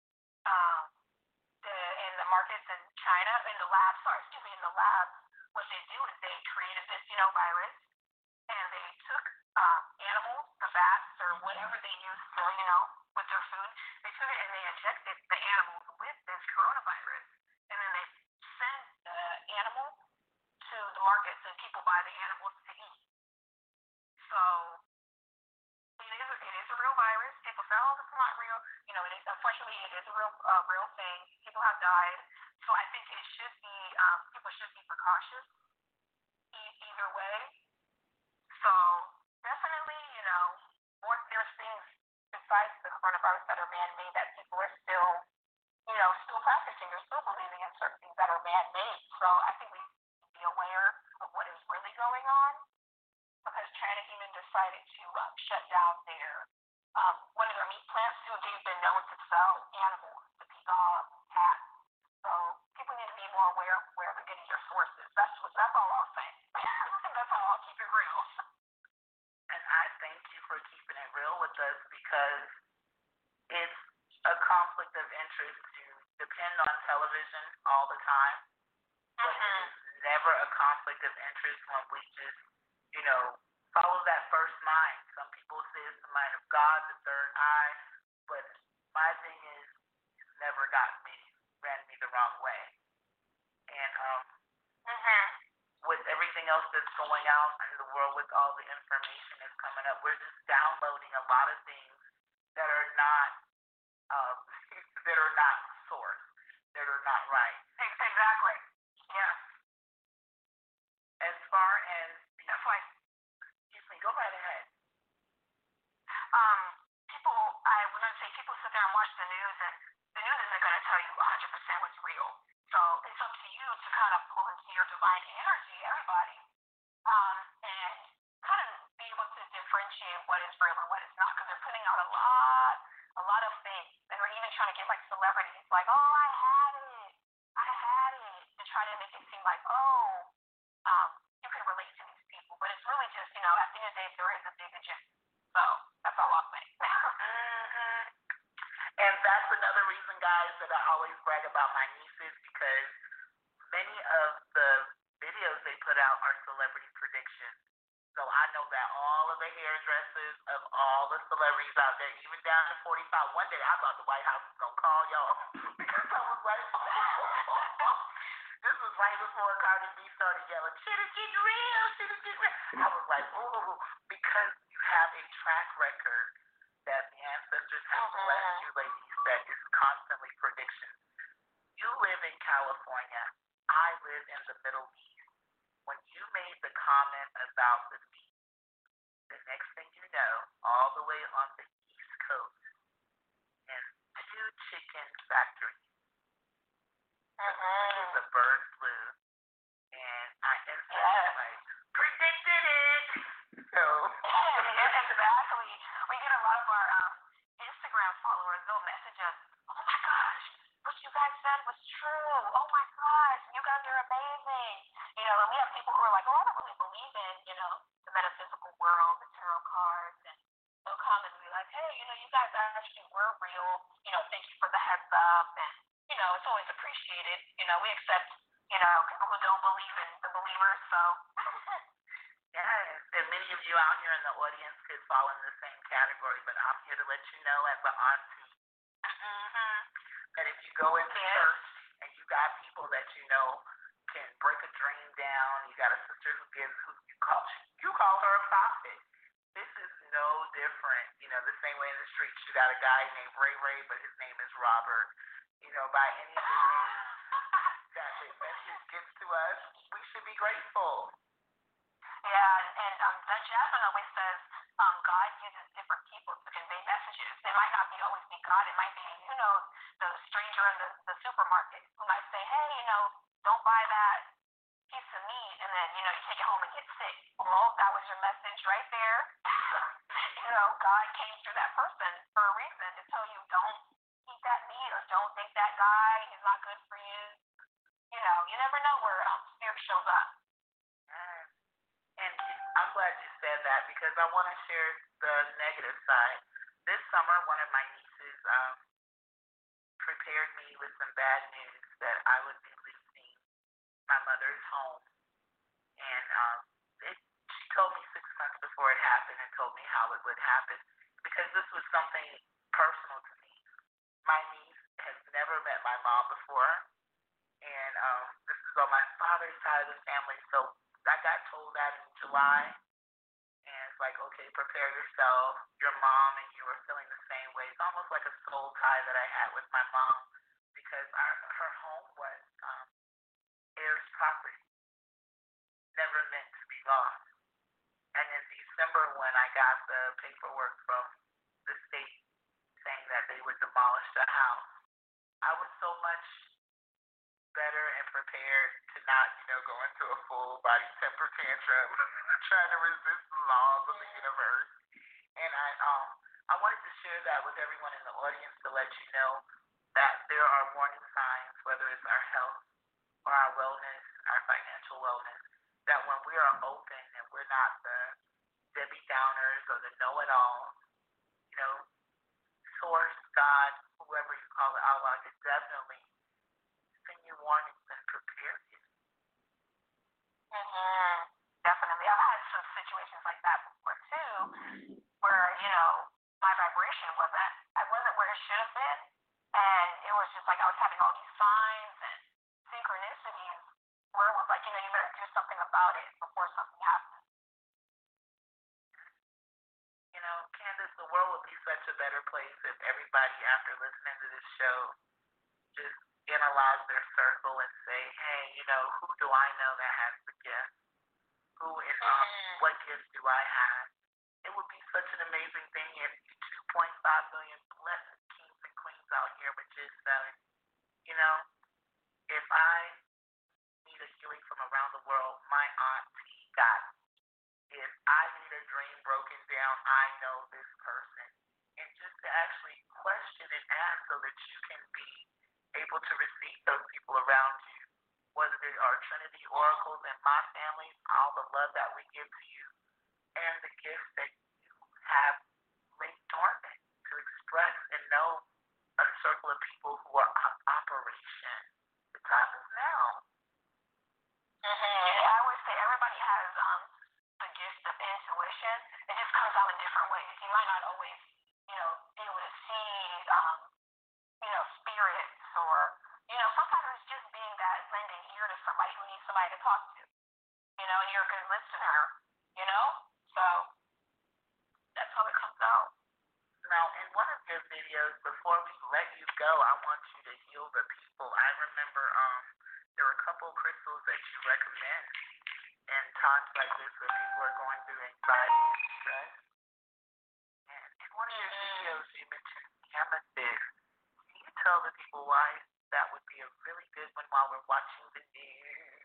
in the markets in China, in the lab, what they do is they created this, virus, and they took animals, the bats, or whatever they use for, with their food. They took it and they injected the animals with this coronavirus. And then they sent the animal to the markets and people buy the animals to eat. So it is a real virus. People say, oh, this is not real. Unfortunately, it is a real thing. People have died. So I think it should be, people should be precautious either way. So definitely, there's things besides the coronavirus that are man-made that people are still, still practicing. They're still believing in certain things that are man-made. So I think we need to be aware of what is really going on, because China even decided to shut down one of their meat plants too. They've been known to sell animals, to be dogs, cats. So people need to be more aware of where they're getting their sources. That's all I'll say. That's all. I'll keep it real. And I thank you for keeping it real with us, because it's a conflict of interest to depend on television all the time. But it's never a conflict of interest when we just, follow that first mind. Some people say it's the mind of God, the third eye. But my thing is, it's never ran me the wrong way. And with everything else that's going out in the world, with all the information that's coming up, we're just downloading a lot of things that are not sourced, that are not right. Exactly. Yes. As far as excuse me, go right ahead. People sit there and watch the news, and the news isn't going to tell you 100% what's real. So it's up to you to kind of pull into your divine energy, everybody, and kind of be able to differentiate what is real and what is not, because they're putting out a lot of things. They were even trying to get like celebrities, like, oh, I had it, to try to make it seem like, you can relate to these people, but it's really just, at the end of the day, there is a big agenda. So that's all I'll say. And that's another reason, guys, that I always brag about my nieces, because many of the videos they put out are celebrity predictions. So I know that all of the hairdressers of all the celebrities out there, even down to 45, one day I thought the White House was going to call y'all, because I was like, this was right before Cardi B started yelling, shit is getting real, shit is getting real. I was like, ooh, because you have a track record that the ancestors have blessed you, ladies, that is constantly predictions. You live in California. I live in the Middle East. When you made the comment about the meat, the next thing you know, all the way on the East Coast, in 2 chicken factories, the bird flu, and I instantly predicted it. So exactly. We get a lot of our hey, you guys actually were real. Thank you for the heads up. And, it's always appreciated. We accept, people who don't believe in the believers. So, Yes, and many of you out here in the audience could fall in the same category, but I'm here to let you know as an auntie that if you go into church and you got people that you know can break a dream down, you got a sister who you call her a prophet. This is no different. The same way in the streets you got a guy named Ray Ray, but his name is Robert. By any of the names that the message gets to us, we should be grateful. Yeah, and Jasmine always says God uses different people to convey messages. It might not always be God. It might be, the stranger in the supermarket who might say, hey, don't buy that piece of meat, and then, you take it home and get sick. Well, that was your message right there. God came through that person for a reason to tell you don't eat that meat or don't date that guy. He's not good for you. You never know where spirit shows up. And I'm glad you said that because I want to share the negative side. This summer, one of my nieces prepared me with some bad news that I would be losing my mother's home. And she told me 6 months before it happened and told me how it would happen because this was something personal to me. My niece has never met my mom before, and this is on my father's side of the family. So I got told that in July, and it's like, okay, prepare yourself. Your mom and you are feeling the same way. It's almost like a soul tie that I had with my mom because her home was heirs property, never meant to be lost. And in December, when I got the paperwork from the state saying that they would demolish the house, I was so much better and prepared to not, go into a full body temper tantrum, trying to resist the laws of the universe. And I wanted to share that with everyone in the audience to let you know that there are warning signs, whether it's our health or our wellness, our financial wellness, that when we are open and we're not the Debbie Downers or the know-it-alls, source, God, whoever you call it, Allah can definitely send you warnings and prepare you. Definitely. I've had some situations like that before too, where, my vibration wasn't where it should have been. And it was just like I was having all these signs and synchronicities where it was like, you better do something about it before something happens. Candace, the world would be such a better place if everybody, after listening to this show, just analyze their circle and say, hey, who do I know that has the gift? Who and what gift do I have? It would be such an amazing thing if 2.5 million blessed kings and queens out here were just selling. If I need a healing from around the world, my auntie got it. If I need a dream broken down, I know this person. And just to actually question and ask so that you can be able to receive those people around you, whether they are Trinity oracles in my family, all the love that we give to you, and the gifts that you have laid dormant to express and know a circle of people who are on operation. The time is now. I always say everybody has the gift of intuition. It just comes out in different ways. You might not always, be able to see, spirits or, sometimes it's just being that lending ear to somebody who needs somebody to talk to, and you're a good listener, So that's how it comes out. Now, in one of your videos, before we let you go, I want you to heal the people. I remember there were a couple of crystals that you recommend in times like this where people are going through anxiety and stress. And in one of your videos, you mentioned amethyst. Can you tell the people why that would be a really good one while we're watching the news?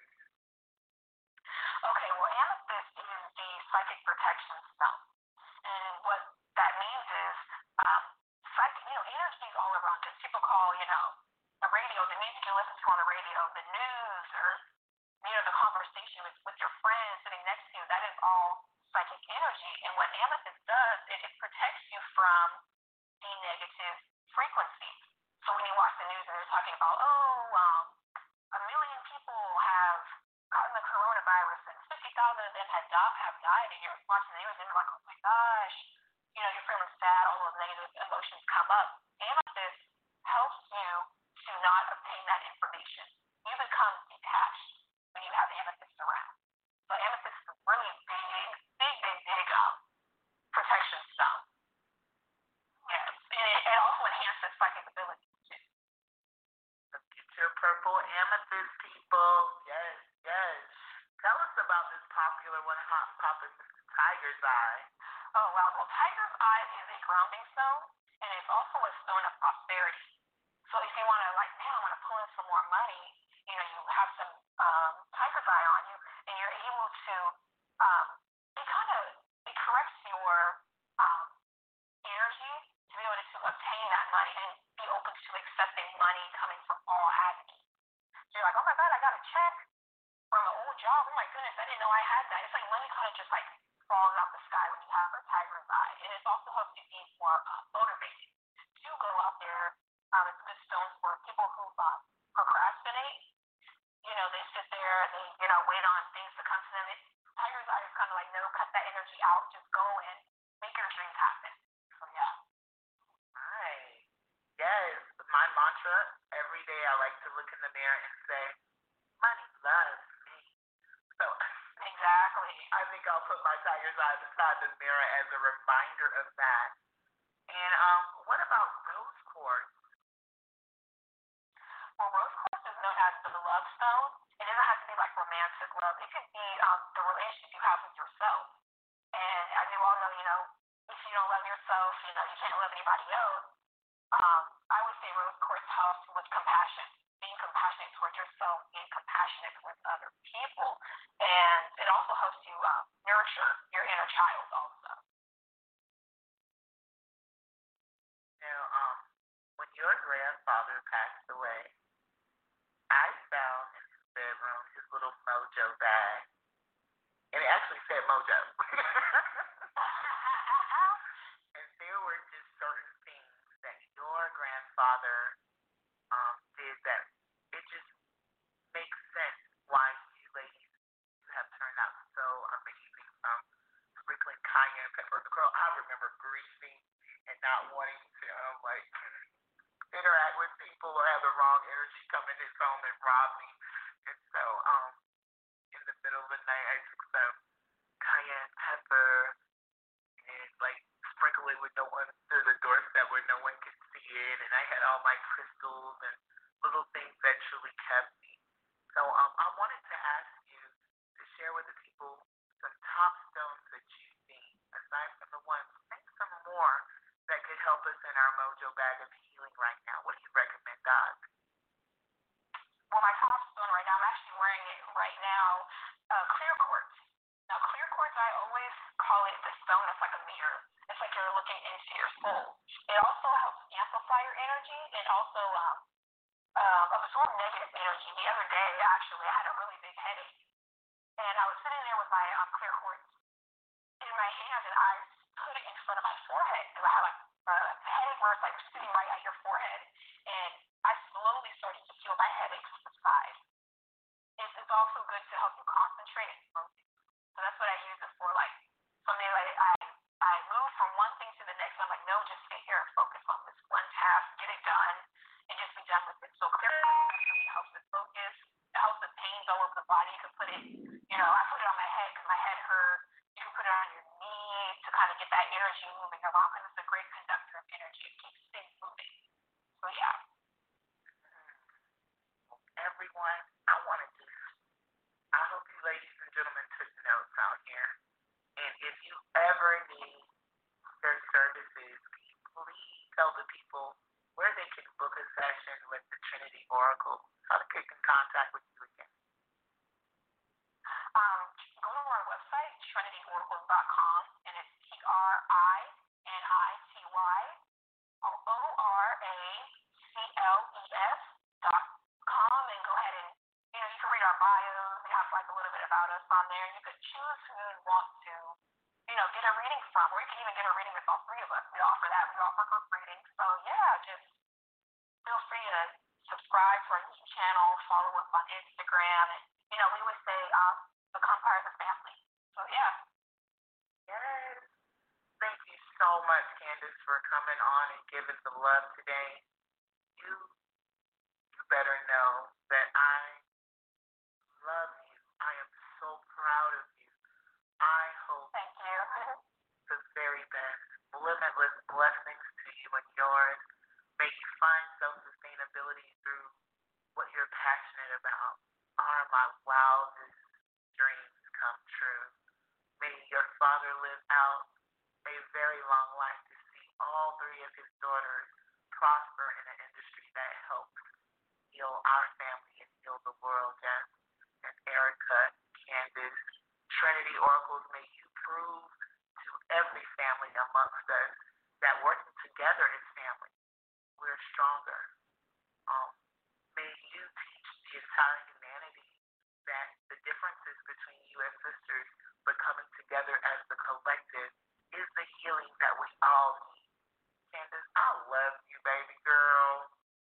Okay, well, amethyst is the psychic protection stone. And what that means is, energy is all around us. People call, the radio, the music you listen to on the radio, the news, or, the conversation with your friends sitting next to you, that is all psychic energy. And what amethyst does, it protects you from talking about, a million people have gotten the coronavirus and 50,000 of them have died, and you're watching the news and you're like, oh my gosh, you're feeling sad, all those negative emotions come up. Amethyst helps you to not obtain that information. You become detached when you have amethyst around. So amethyst is a really big protection stone. Yes, and it also enhances psychic abilities too. Get your purple amethyst, people. Yes, yes. Tell us about this popular one, Hot Papa Tiger's Eye. Oh, wow. Well, Tiger's Eye is a grounding stone, and it's also a stone of prosperity. So if you want to, like, man, I want to pull in some more money, you have some Tiger's Eye on you, and you're able to, it corrects your energy to be able to obtain that money and be open to accepting money coming from all avenues. So you're like, oh my God, I got a check from an old job. Oh my goodness, I didn't know I had that. It's like money kind of just like falls out the sky when you have a Tiger's Eye. And it also helps you be more motivated to go out there. It's good stones for people who procrastinate. They sit there, they wait on things to come to them. Tiger's Eye is kind of like, no, cut that energy out. Just go and make your dreams happen. So yeah. Right. Yes. My mantra every day, I like to look in the mirror and say, money loves me. So exactly. I think I'll put my Tiger's Eye beside the mirror as a reminder of that. And what about rose quartz? Well, rose quartz is known as the love stone. It doesn't have to be like romantic love. It could be the relationship you have with yourself. And as you all know, if you don't love yourself, you can't love anybody else. I would say rose quartz helps with compassion, being compassionate towards yourself, being compassionate towards other people. And it also helps you nurture your inner child also. When your grandfather passed away, I found in his bedroom his little mojo bag. And it actually said mojo. And there were just certain things that your grandfather did that it just makes sense why you ladies have turned out so amazing. Sprinkling cayenne pepper. Girl, I remember grieving and not wanting to interact with people or have the wrong energy come in his home and rob me. And so, in the middle of the night, I took some cayenne pepper and sprinkle it with no one through the doorstep where no one could see it. And I had all my crystals and little things that truly kept me. So, I wanted to ask you to share with the people some top stones that you've seen, aside from the ones, think some more that could help us in our mojo bag of healing right now. What do you recommend, Doc? Well, my top stone right now, I'm actually wearing it right now, clear quartz. Now, clear quartz, I always call it the stone that's like a mirror. It's like you're looking into your soul. It also helps amplify your energy and also absorb negative energy. The other day, actually, I had a really big headache. And I was sitting there with my clear quartz in my hand, and I put it in front of my forehead. And I had a headache where it's like sitting right at your forehead. And I slowly started to feel my headache subside. It's also good to help you concentrate and focus. So that's what I use it for. Like, something like I move from one thing to the next. I'm like, no, just sit here and focus on this one task, get it done, and just be done with it. So clear really helps with focus. It helps with pains all over the body. You can put it, I put it on my head because my head hurt. You can put it on your knee to kind of get that energy moving around because it's a great conductor of energy. It keeps things moving. So yeah. Everyone, I hope you ladies and gentlemen took notes out here. And if you ever need their services, please tell the people where they can book a session with the Trinity Oracle. How to get in contact with you again. Go to our website, trinityoracles.com, and it's TRINITYORACLES.com, and go ahead and, you can read our bios. We have a little bit about us on there. You could choose who you want to, get a reading from, or you can even get a reading with all three of us. We offer that. We offer group readings. So yeah, just feel free to subscribe for coming on and giving the love today. You, you better know that I love you. I am so proud of you. I hope Thank you. the very best. Limitless blessings to you and yours. May you find self-sustainability through what you're passionate about. Are my wildest dreams come true. May your father live out a very long life to see all three of his daughters prosper in an industry that helps heal our family and heal the world. Yes. And Erica, Candace, Trinity Oracles, may you prove to every family amongst us that working together is family. We're stronger. May you teach the entire humanity that the differences between you as sisters, but coming together as the collective, is the healing that we all need. Candace, I love you, baby girl.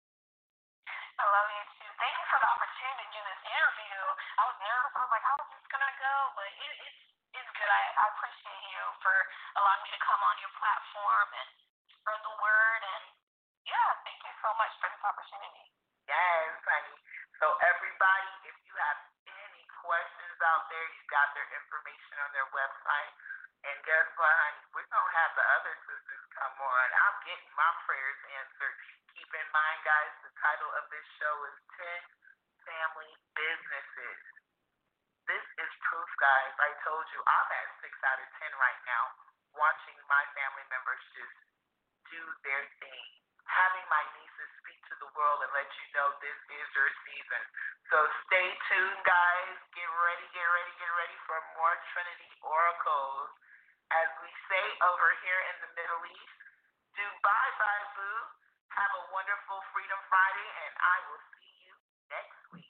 I love you too. Thank you for the opportunity to do this interview. I was nervous. I was like, how is this gonna go? But it's good. I appreciate you for allowing me to come on your platform and spread the word. And yeah, thank you so much for this opportunity. Yes, honey. So everybody, if you have any questions out there, you got their information on their website. And guess what, honey? We're going to have the other sisters come on. I'm getting my prayers answered. Keep in mind, guys, the title of this show is 10 Family Businesses. This is proof, guys. I told you I'm at 6 out of 10 right now, watching my family members just do their thing. Having my nieces speak to the world and let you know this is your season. So stay tuned, guys. Get ready for more Trinity Oracles. As we say over here in the Middle East, do bye-bye, boo. Have a wonderful Freedom Friday, and I will see you next week.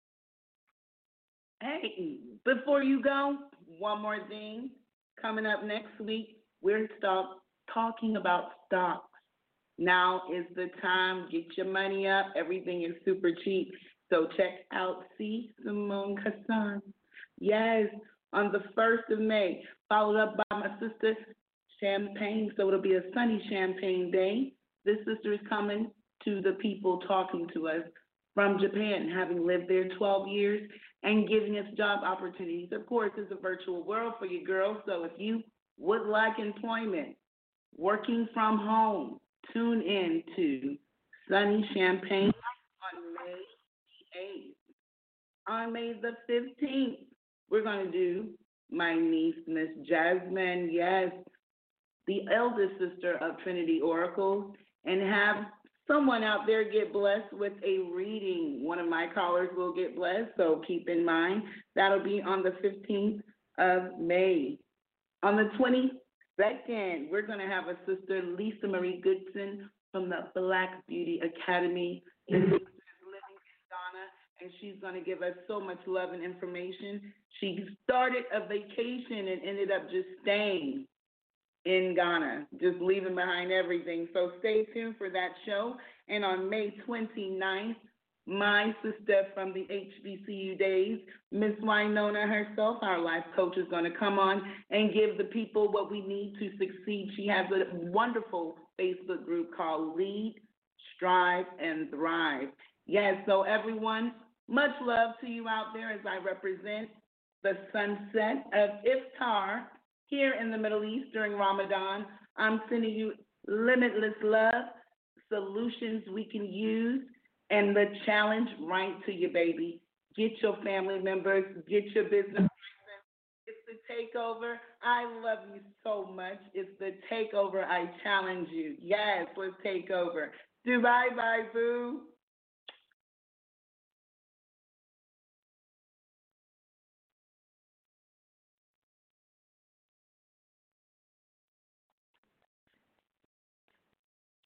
Hey, before you go, one more thing. Coming up next week, we're talking about stocks. Now is the time. Get your money up. Everything is super cheap. So check out C. Simone Hassan. Yes, on the 1st of May, followed up by my sister Champagne. So it'll be a sunny Champagne day. This sister is coming to the people, talking to us from Japan, having lived there 12 years and giving us job opportunities. Of course, it's a virtual world for you girls. So if you would like employment, working from home, tune in to Sunny Champagne on May the 8th. On May the 15th, we're going to do my niece, Miss Jasmine, yes, the eldest sister of Trinity Oracles, and have someone out there get blessed with a reading. One of my callers will get blessed, so keep in mind. That'll be on the 15th of May. On the 22nd, we're going to have a sister, Lisa Marie Goodson, from the Black Beauty Academy in living in Ghana, and she's going to give us so much love and information. She started a vacation and ended up just staying in Ghana, just leaving behind everything. So stay tuned for that show. And on May 29th, my sister from the HBCU days, Miss Winona herself, our life coach, is going to come on and give the people what we need to succeed. She has a wonderful Facebook group called Lead, Strive, and Thrive. Yes, so everyone, much love to you out there as I represent the sunset of Iftar here in the Middle East during Ramadan. I'm sending you limitless love, solutions we can use, and the challenge right to you, baby. Get your family members, get your business. It's the takeover. I love you so much. It's the takeover. I challenge you. Yes, let's take over. Do bye-bye, boo.